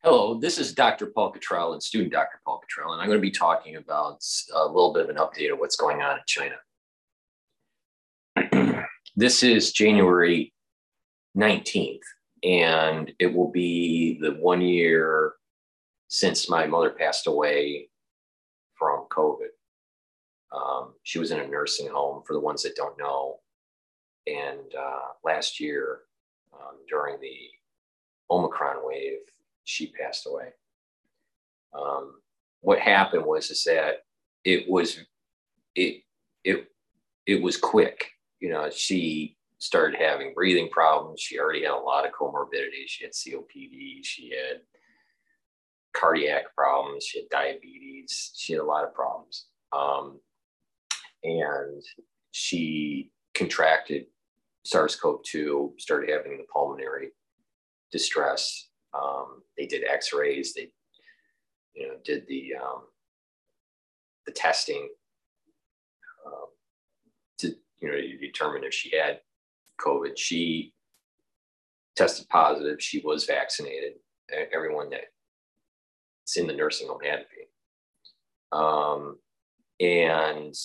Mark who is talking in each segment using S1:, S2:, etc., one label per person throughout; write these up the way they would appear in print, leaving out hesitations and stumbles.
S1: Hello, this is Dr. Paul Cottrell and student Dr. Paul Cottrell, and I'm going to be talking about a little bit of an update of what's going on in China. This is January 19th, and it will be the 1 year since my mother passed away from COVID. She was in a nursing home, for the ones that don't know, and last year during the Omicron wave, she passed away. What happened was that it was quick. You know, she started having breathing problems. She already had a lot of comorbidities. She had COPD. She had cardiac problems. She had diabetes. She had a lot of problems. And she contracted SARS-CoV-2, started having the pulmonary distress. They did X-rays. They, did the testing to determine if she had COVID. She tested positive. She was vaccinated. Everyone that's in the nursing home had to be. And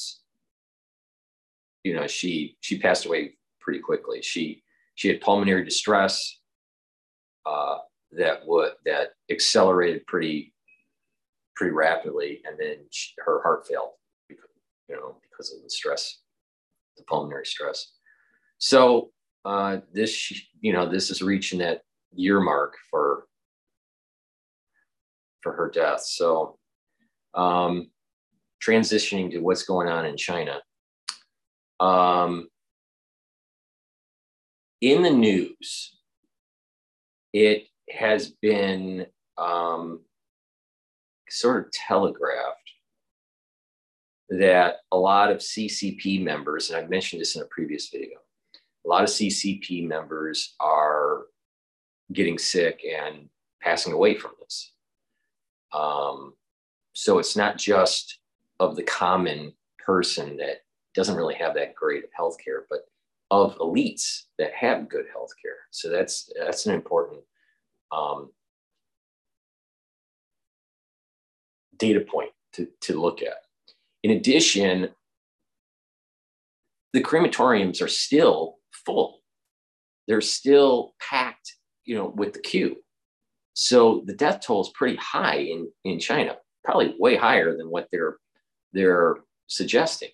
S1: she passed away pretty quickly. She had pulmonary distress. That accelerated pretty rapidly, and then her heart failed because of the stress, the pulmonary stress. So this is reaching that year mark for her death. So transitioning to what's going on in China. In the news, it has been sort of telegraphed that a lot of CCP members, and I've mentioned this in a previous video, a lot of CCP members are getting sick and passing away from this. So it's not just of the common person that doesn't really have that great of healthcare, but of elites that have good healthcare. So that's an important data point to look at. In addition, the crematoriums are still full. They're still packed, with the queue. So the death toll is pretty high in China, probably way higher than what they're suggesting.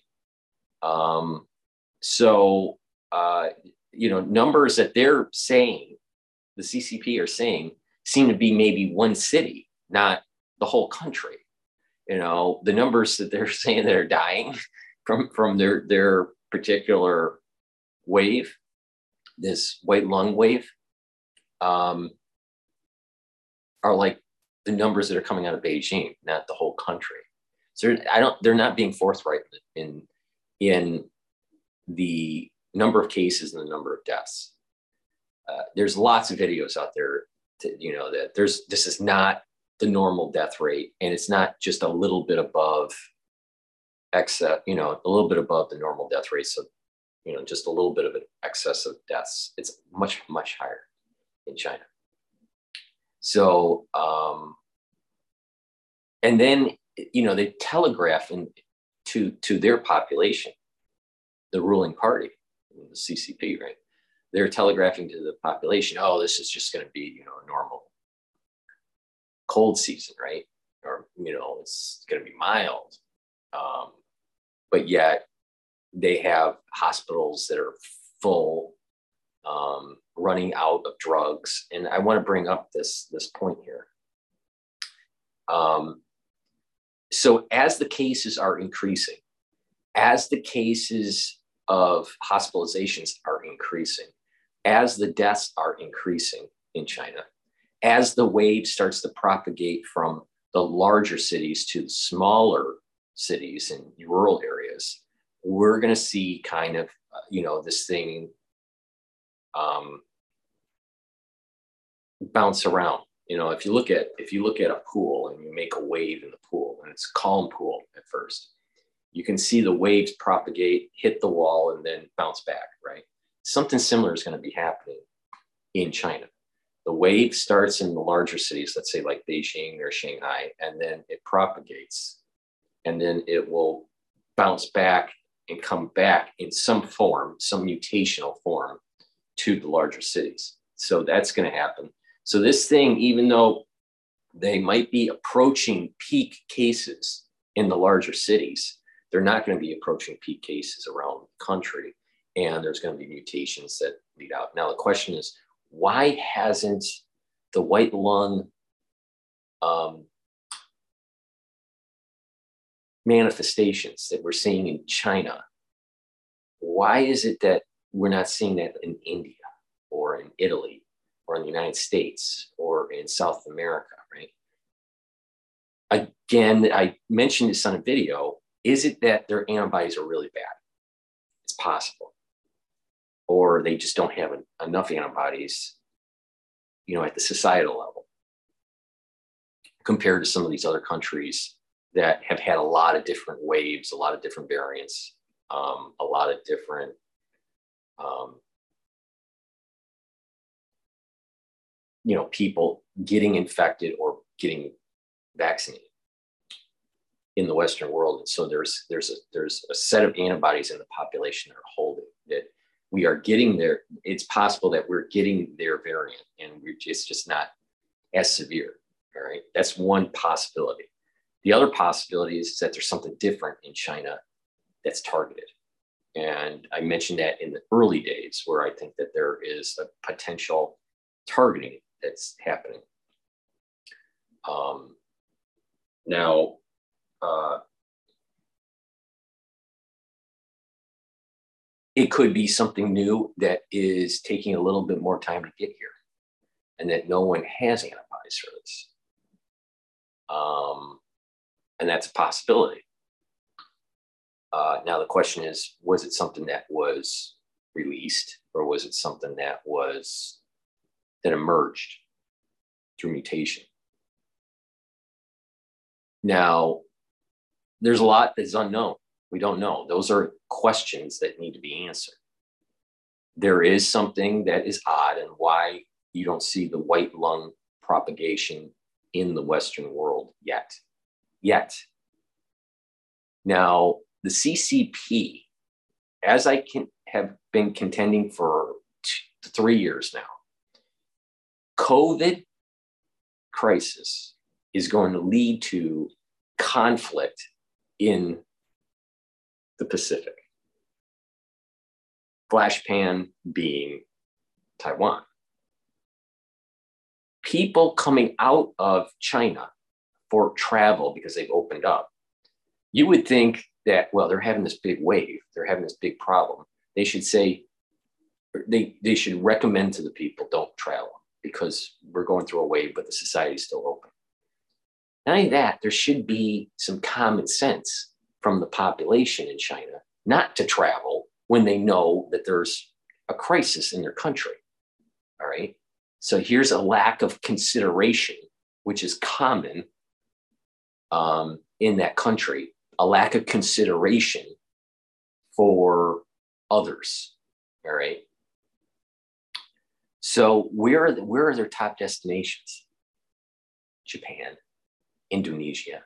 S1: Numbers that they're saying, the CCP are saying, seem to be maybe one city, not the whole country. The numbers that they're saying that are dying from their particular wave, this white lung wave, are like the numbers that are coming out of Beijing, not the whole country. So they're not being forthright in the number of cases and the number of deaths. There's lots of videos out there that this is not the normal death rate, and it's not just a little bit above a little bit above the normal death rate. So, just a little bit of an excess of deaths. It's much, much higher in China. So, and then, they telegraph to their population, the ruling party, the CCP, right? They're telegraphing to the population, oh, this is just going to be, a normal cold season, right? Or, it's going to be mild. But yet they have hospitals that are full, running out of drugs. And I want to bring up this point here. So as the cases are increasing, as the cases of hospitalizations are increasing, as the deaths are increasing in China, as the wave starts to propagate from the larger cities to the smaller cities and rural areas, we're going to see kind of, this thing bounce around. If you look at a pool and you make a wave in the pool, and it's a calm pool at first, you can see the waves propagate, hit the wall, and then bounce back, right? Something similar is going to be happening in China. The wave starts in the larger cities, let's say like Beijing or Shanghai, and then it propagates, and then it will bounce back and come back in some form, some mutational form to the larger cities. So that's going to happen. So this thing, even though they might be approaching peak cases in the larger cities, they're not going to be approaching peak cases around the country. And there's going to be mutations that lead out. Now, the question is, why hasn't the white lung manifestations that we're seeing in China, why is it that we're not seeing that in India or in Italy or in the United States or in South America, right? Again, I mentioned this on a video. Is it that their antibodies are really bad? It's possible. Or they just don't have enough antibodies, at the societal level compared to some of these other countries that have had a lot of different waves, a lot of different variants, a lot of different people getting infected or getting vaccinated in the Western world. And so there's a set of antibodies in the population that are holding, that we are getting there. It's possible that we're getting their variant and it's just not as severe. All right. That's one possibility. The other possibility is that there's something different in China that's targeted. And I mentioned that in the early days, where I think that there is a potential targeting that's happening. Now, it could be something new that is taking a little bit more time to get here, and that no one has antibodies for this. And that's a possibility. Now, the question is, was it something that was released, or was it something that emerged through mutation? Now, there's a lot that's unknown. We don't know. Those are questions that need to be answered. There is something that is odd, and why you don't see the white lung propagation in the Western world yet. Now, the CCP, as I have been contending for 3 years now, COVID crisis is going to lead to conflict in the Pacific. Flashpan being Taiwan. People coming out of China for travel because they've opened up, you would think that, well, they're having this big wave, they're having this big problem. They should say, they should recommend to the people, don't travel, because we're going through a wave, but the society is still open. Not only that, there should be some common sense from the population in China not to travel when they know that there's a crisis in their country. All right. So here's a lack of consideration, which is common in that country, a lack of consideration for others. All right. So where are their top destinations? Japan, Indonesia,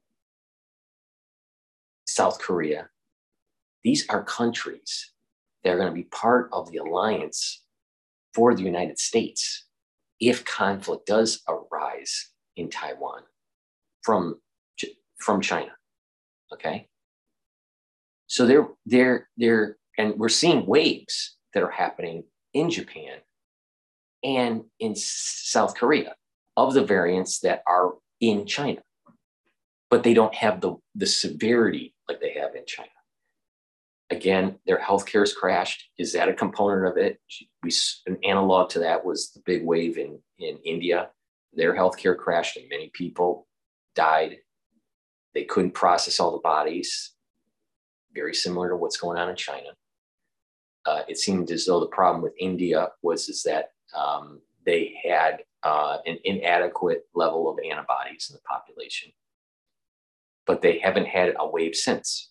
S1: South Korea. These are countries that are going to be part of the alliance for the United States if conflict does arise in Taiwan from China. Okay. So they're and we're seeing waves that are happening in Japan and in South Korea of the variants that are in China, but they don't have the severity like they have in China. Again, their healthcare has crashed. Is that a component of it? An analog to that was the big wave in India. Their healthcare crashed and many people died. They couldn't process all the bodies. Very similar to what's going on in China. It seemed as though the problem with India was that they had an inadequate level of antibodies in the population, but they haven't had a wave since.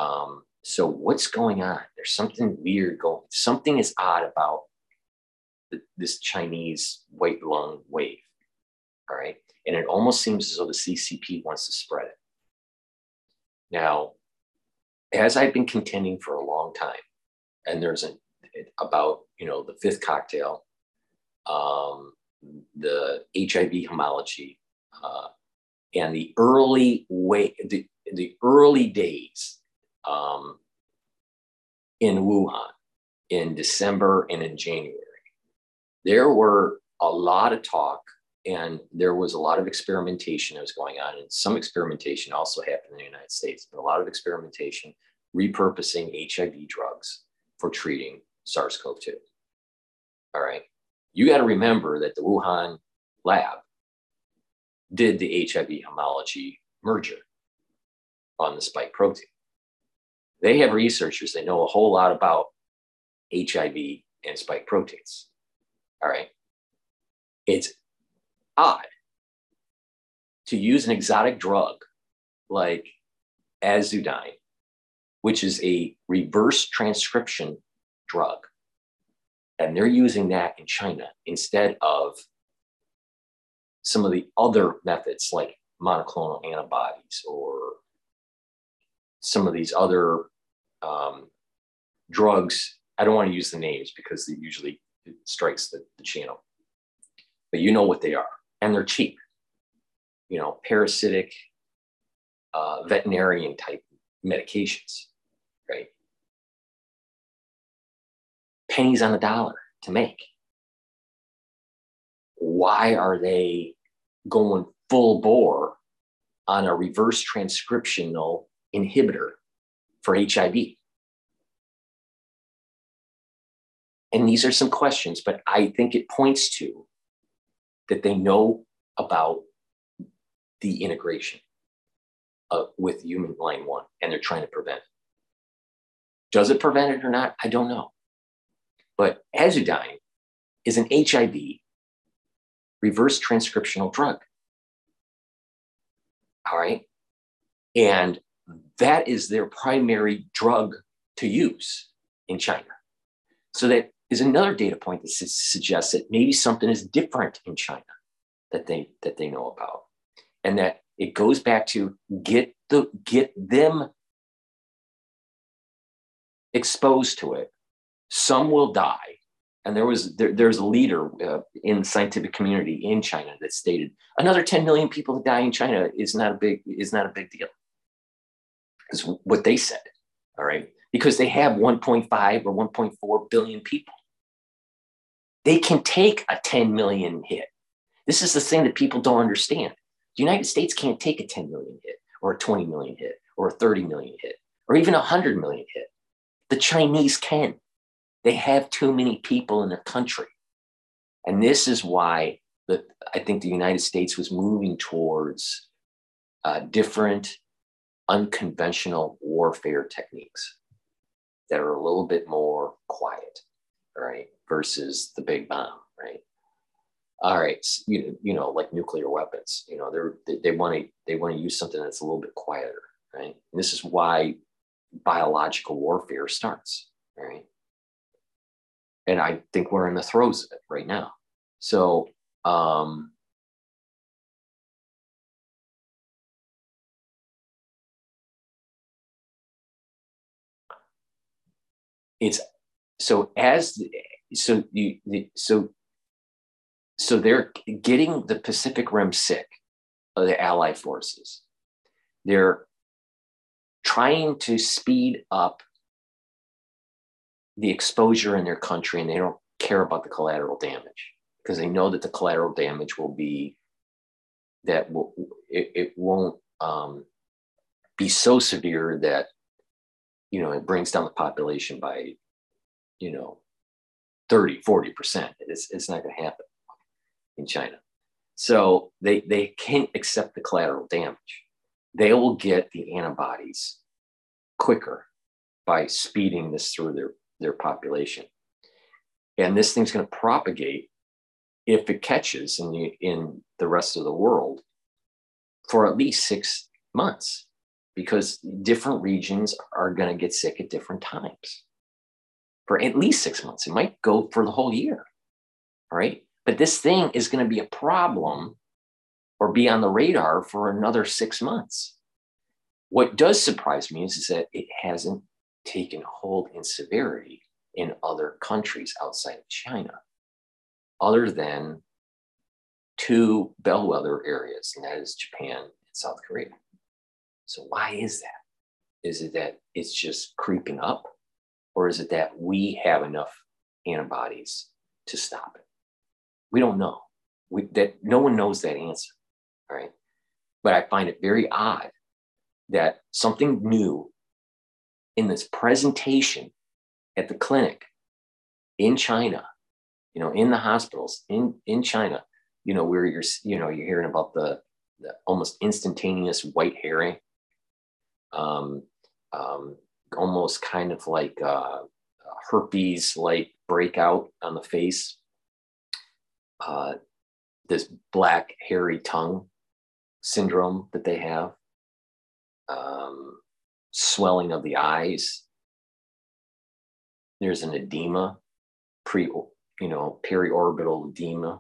S1: So what's going on? There's something weird going. Something is odd about this Chinese white lung wave. All right. And it almost seems as though the CCP wants to spread it. Now, as I've been contending for a long time, and there's about, the fifth cocktail, the HIV homology, and the early days in Wuhan in December and in January, there were a lot of talk and there was a lot of experimentation that was going on. And some experimentation also happened in the United States, but a lot of experimentation repurposing HIV drugs for treating SARS-CoV-2. All right. You got to remember that the Wuhan lab did the HIV homology merger on the spike protein. They have researchers that know a whole lot about HIV and spike proteins. All right. It's odd to use an exotic drug like Azudyne, which is a reverse transcription drug. And they're using that in China instead of some of the other methods like monoclonal antibodies or some of these other drugs. I don't want to use the names because it usually strikes the channel, but you know what they are, and they're cheap. Parasitic, veterinarian type medications, right? Pennies on the dollar to make. Why are they going full bore on a reverse transcriptional inhibitor for HIV? And these are some questions, but I think it points to that they know about the integration with human line 1, and they're trying to prevent it. Does it prevent it or not? I don't know. But Azudyne is an HIV reverse transcriptional drug. All right. And that is their primary drug to use in China. So that is another data point that suggests that maybe something is different in China that they know about. And that it goes back to get them exposed to it. Some will die. And there's a leader in the scientific community in China that stated another 10 million people that die in China is not a big deal. Is what they said. All right. Because they have 1.5 or 1.4 billion people. They can take a 10 million hit. This is the thing that people don't understand. The United States can't take a 10 million hit or a 20 million hit or a 30 million hit or even a 100 million hit. The Chinese can. They have too many people in their country. And this is why I think the United States was moving towards different unconventional warfare techniques that are a little bit more quiet, right? Versus the big bomb, right? All right, like nuclear weapons. They want to use something that's a little bit quieter, right? And this is why biological warfare starts, right? And I think we're in the throes of it right now. So, it's so they're getting the Pacific Rim sick of the Allied forces. They're trying to speed up the exposure in their country, and they don't care about the collateral damage because they know that the collateral damage will be that it won't be so severe that it brings down the population by 30-40%. It's not going to happen in China. So they can't accept the collateral damage. They will get the antibodies quicker by speeding this through their population. And this thing's going to propagate if it catches in the rest of the world for at least 6 months, because different regions are going to get sick at different times for at least 6 months. It might go for the whole year. All right. But this thing is going to be a problem or be on the radar for another 6 months. What does surprise me is that it hasn't taken hold in severity in other countries outside of China, other than two bellwether areas, and that is Japan and South Korea. So why is that? Is it that it's just creeping up, or is it that we have enough antibodies to stop it? We don't know. That no one knows that answer. All right. But I find it very odd that something new in this presentation at the clinic in China, in the hospitals in China, where you're hearing about the almost instantaneous white hairing, almost kind of like herpes like breakout on the face, this black hairy tongue syndrome that they have, swelling of the eyes. There's an edema, periorbital edema.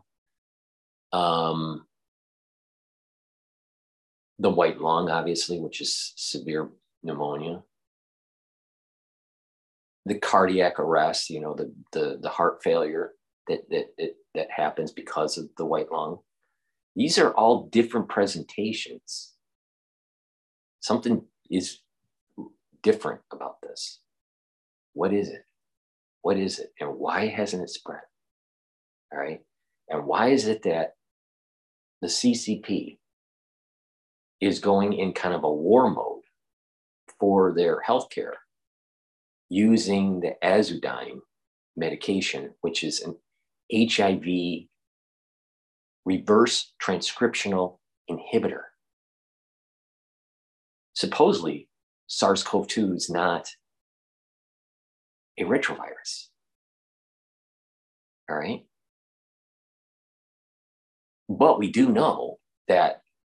S1: The white lung, obviously, which is severe pneumonia. The cardiac arrest, the heart failure that happens because of the white lung. These are all different presentations. Something is different about this. What is it? What is it? And why hasn't it spread? All right. And why is it that the CCP is going in kind of a war mode for their healthcare, using the Azudyne medication, which is an HIV reverse transcriptional inhibitor? Supposedly, SARS-CoV-2 is not a retrovirus. All right. But we do know that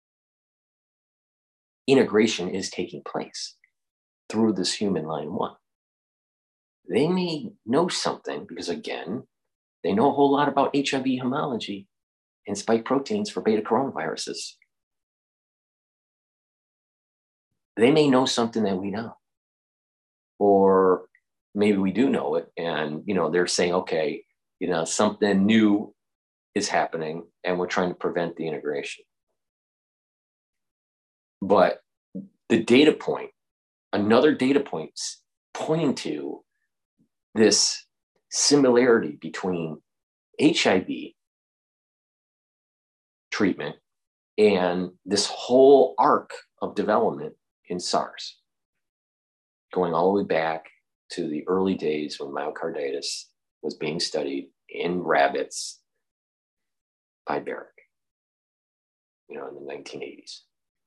S1: integration is taking place through this human line 1. They may know something because, again, they know a whole lot about HIV homology and spike proteins for beta coronaviruses. They may know something that we know, or maybe we do know it, and they're saying, okay, something new is happening, and we're trying to prevent the integration. But the data point, another data point pointing to this similarity between HIV treatment and this whole arc of development in SARS, going all the way back to the early days when myocarditis was being studied in rabbits by Barrick, in the 1980s.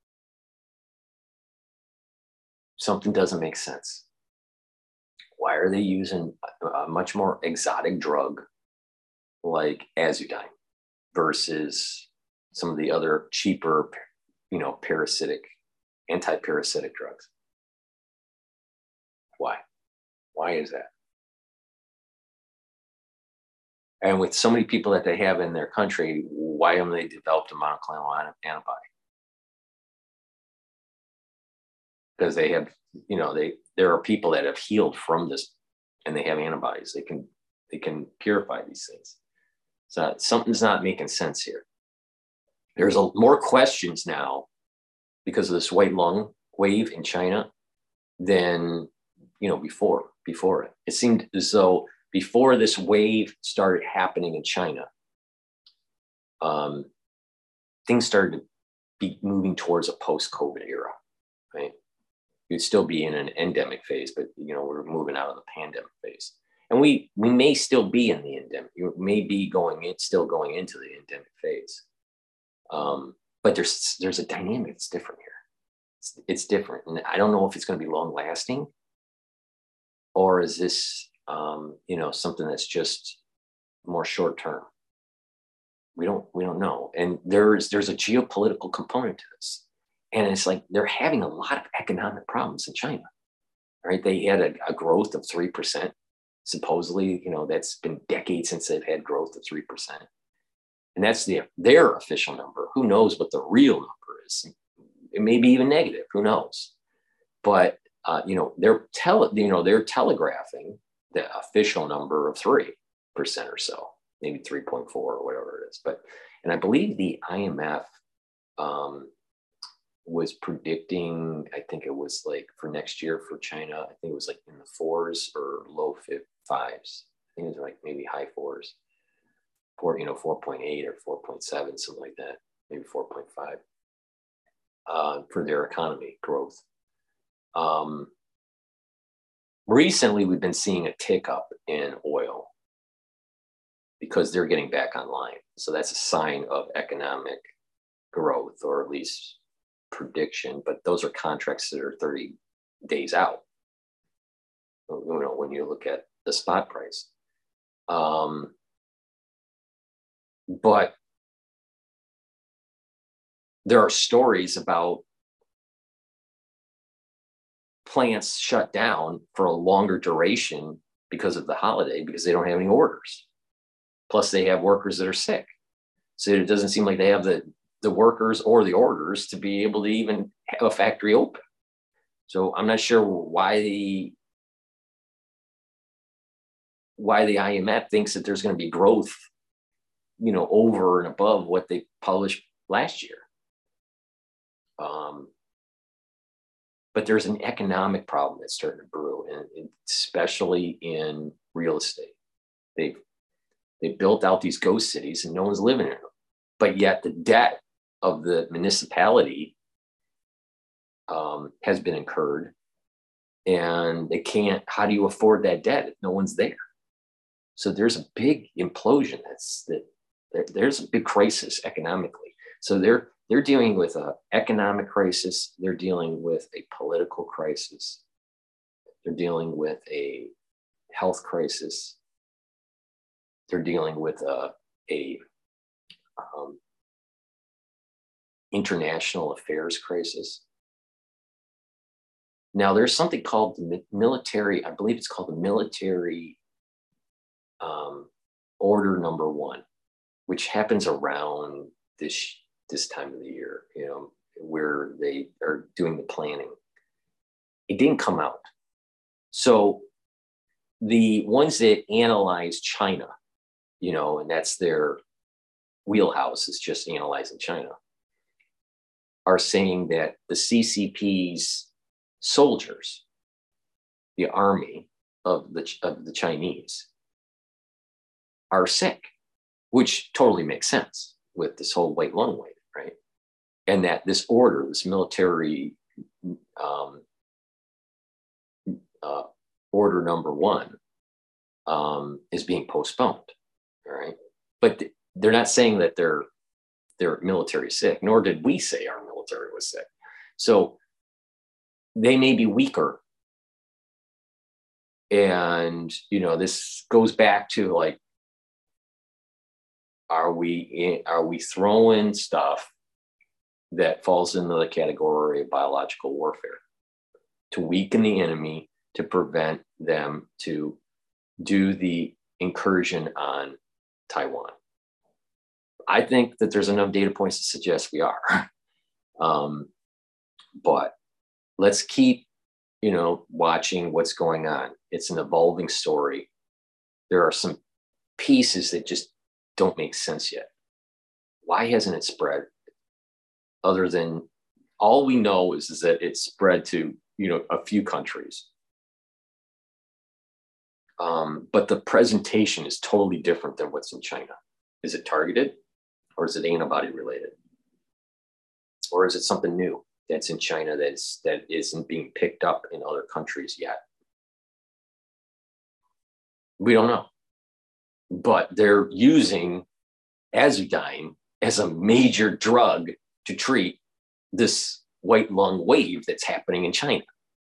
S1: Something doesn't make sense. Why are they using a much more exotic drug like Azudyne versus some of the other cheaper, parasitic, anti-parasitic drugs? Why? Why is that? And with so many people that they have in their country, why haven't they developed a monoclonal antibody? Because they have, there are people that have healed from this, and they have antibodies. They can purify these things. So something's not making sense here. There's more questions now because of this white lung wave in China than before it. It seemed as though before this wave started happening in China, things started to be moving towards a post-COVID era, right? You'd still be in an endemic phase, but we're moving out of the pandemic phase, and we may still be in the endemic. You may be still going into the endemic phase, but there's a dynamic that's different here. It's different, and I don't know if it's going to be long lasting, or is this something that's just more short term. We don't know, and there's a geopolitical component to this. And it's like they're having a lot of economic problems in China, right? They had a growth of 3% supposedly, that's been decades since they've had growth of 3%. And that's their official number. Who knows what the real number is? It may be even negative. Who knows? But they're telegraphing the official number of 3% or so, maybe 3.4 or whatever it is. And I believe the IMF was predicting, I think it was like for next year for China, I think it was like in the 4s or low 5s. I think it was like maybe high 4s, 4.8 or 4.7, something like that, maybe 4.5 for their economy growth. Recently, we've been seeing a tick up in oil because they're getting back online. So that's a sign of economic growth, or at least prediction, but those are contracts that are 30 days out. When you look at the spot price. But there are stories about plants shut down for a longer duration because of the holiday, because they don't have any orders. Plus they have workers that are sick. So it doesn't seem like they have the workers or the orders to be able to even have a factory open. So I'm not sure why the IMF thinks that there's going to be growth, over and above what they published last year. But there's an economic problem that's starting to brew, and especially in real estate. They built out these ghost cities and no one's living in them. But yet the debt of the municipality has been incurred, and they can't. How do you afford that debt if no one's there? So there's a big implosion. There's a big crisis economically. So they're dealing with an economic crisis. They're dealing with a political crisis. They're dealing with a health crisis. They're dealing with a international affairs crisis. Now, there's something called the military, I believe it's called the military order number 1, which happens around this time of the year, where they are doing the planning. It didn't come out. So the ones that analyze China, and that's their wheelhouse, is just analyzing China, are saying that the CCP's soldiers, the army of the Chinese, are sick, which totally makes sense with this whole white lung wave, right? And that this order, this military order number 1, is being postponed, all right? But they're not saying that their military sick, nor did we say our military was sick. So they may be weaker. And, this goes back to like, are we throwing stuff that falls into the category of biological warfare to weaken the enemy, to prevent them to do the incursion on Taiwan? I think that there's enough data points to suggest we are. But let's keep, watching what's going on. It's an evolving story. There are some pieces that just don't make sense yet. Why hasn't it spread? Other than all we know is that it's spread to, a few countries. But the presentation is totally different than what's in China. Is it targeted, or is it antibody related? Or is it something new that's in China that isn't being picked up in other countries yet? We don't know. But they're using Azudyne as a major drug to treat this white lung wave that's happening in China.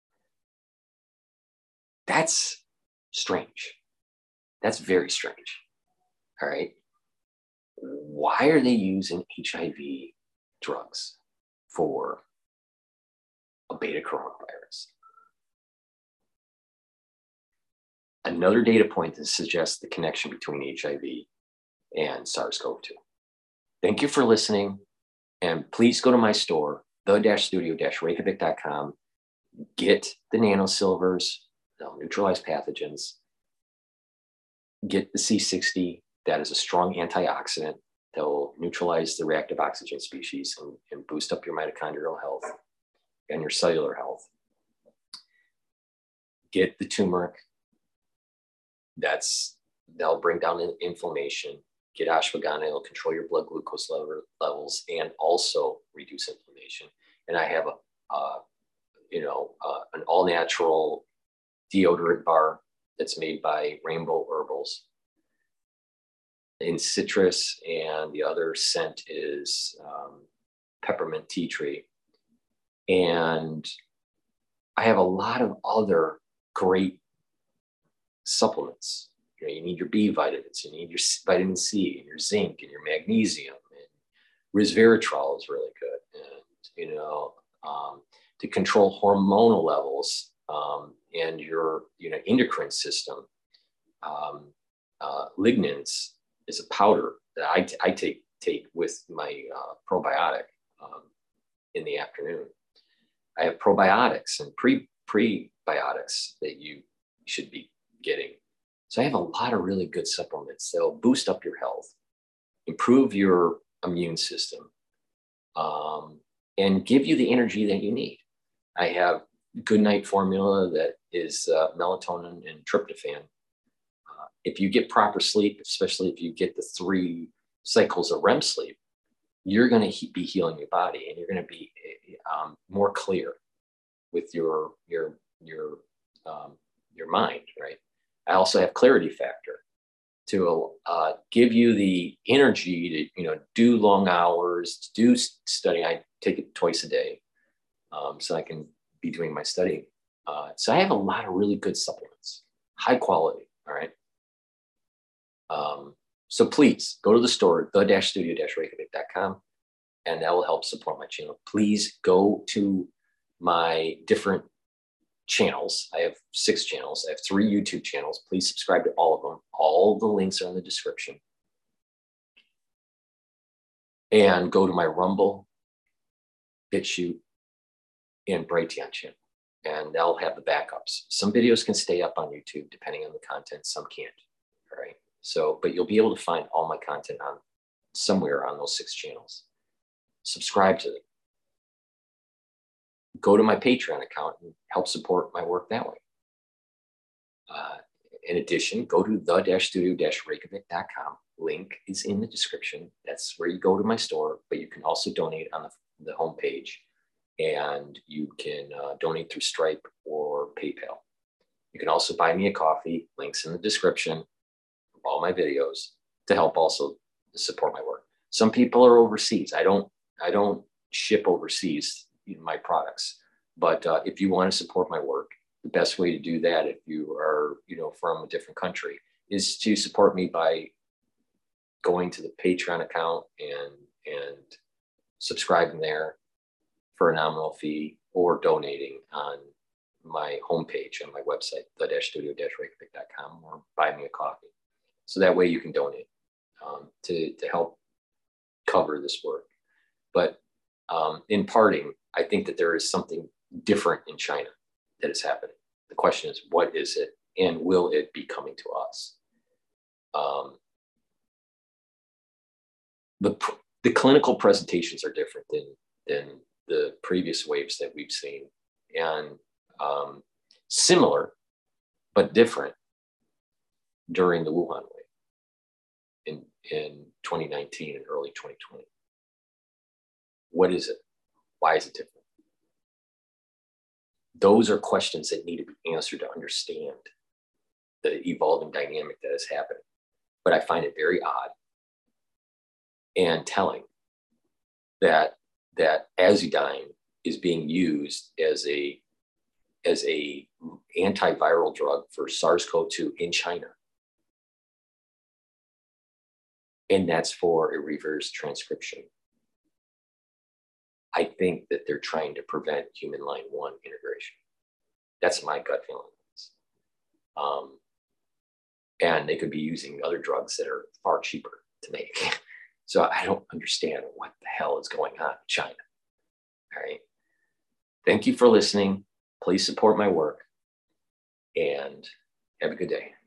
S1: That's strange. That's very strange. All right. Why are they using HIV drugs for a beta coronavirus? Another data point that suggests the connection between HIV and SARS-CoV-2. Thank you for listening. And please go to my store, the-studio-reykjavik.com. Get the nanosilvers, they'll neutralize pathogens. Get the C60, that is a strong antioxidant that will neutralize the reactive oxygen species and boost up your mitochondrial health and your cellular health. Get the turmeric, that'll bring down inflammation. Get ashwagandha, it'll control your blood glucose levels and also reduce inflammation. And I have an all-natural deodorant bar that's made by Rainbow Herbals in citrus, and the other scent is peppermint tea tree. And I have a lot of other great supplements. You need your B vitamins, you need your vitamin C and your zinc and your magnesium, and resveratrol is really good. And, to control hormonal levels and your endocrine system. Lignans is a powder that I take with my probiotic in the afternoon. I have probiotics and prebiotics that you should be getting. So I have a lot of really good supplements that'll boost up your health, improve your immune system, and give you the energy that you need. I have Good Night Formula that is melatonin and tryptophan. If you get proper sleep, especially if you get the 3 cycles of REM sleep, you're going to be healing your body, and you're going to be more clear with your mind, right? I also have Clarity Factor to give you the energy to do long hours, to do study. I take it twice a day, so I can be doing my studying. So I have a lot of really good supplements, high quality. All right. So please go to the store, the-studio-reykjavik.com, and that will help support my channel. Please go to my different channels. I have 6 channels. I have 3 YouTube channels. Please subscribe to all of them. All the links are in the description. And go to my Rumble, BitChute, and Brighteon channel. And they'll have the backups. Some videos can stay up on YouTube depending on the content. Some can't. All right. So, but you'll be able to find all my content on somewhere on those 6 channels. Subscribe to them. Go to my Patreon account and help support my work that way. In addition, go to the-studio-reykjavik.com. Link is in the description. That's where you go to my store, but you can also donate on the homepage, and you can donate through Stripe or PayPal. You can also buy me a coffee. Links in the description of all my videos to help also support my work. Some people are overseas. I don't ship overseas my products, but if you want to support my work, the best way to do that, if you are from a different country, is to support me by going to the Patreon account and subscribing there for a nominal fee, or donating on my homepage on my website, the-studio-reykjavik.com, or buy me a coffee. So that way you can donate to help cover this work. But in parting, I think that there is something different in China that is happening. The question is, what is it, and will it be coming to us? The clinical presentations are different than the previous waves that we've seen, and similar but different during the Wuhan wave in 2019 and early 2020. What is it? Why is it different? Those are questions that need to be answered to understand the evolving dynamic that is happening. But I find it very odd and telling that Azidyne is being used as a antiviral drug for SARS-CoV-2 in China. And that's for a reverse transcription. I think that they're trying to prevent human line 1 integration. That's my gut feeling. And they could be using other drugs that are far cheaper to make. So I don't understand what the hell is going on in China. All right. Thank you for listening. Please support my work and have a good day.